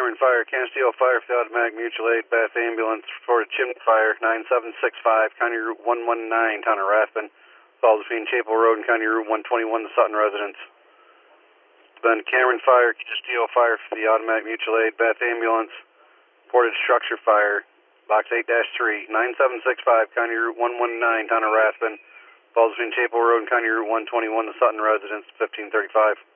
Cameron Fire, Canasteel Fire for the automatic mutual aid, Bath Ambulance for a chimney fire, 9765, County Route 119, Town of Rathbun. Falls between Chapel Road and County Route 121, the Sutton residence. Then Cameron Fire, Canasteel Fire for the automatic mutual aid, Bath Ambulance, Portage Structure Fire, Box 8-3, 9765, County Route 119, Town of Rathbun. Falls between Chapel Road and County Route 121, the Sutton residence, 1535.